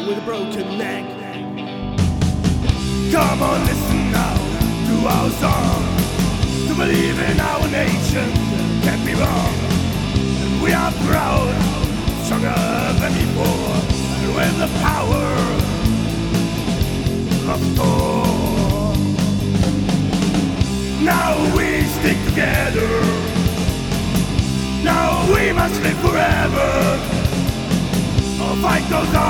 with a broken neck. Come on, listen now to our song. To believe in our nation can't be wrong. And we are proud, stronger than before, and with the power of Thor. Now we stick together. Now we must live forever. Our fight goes on.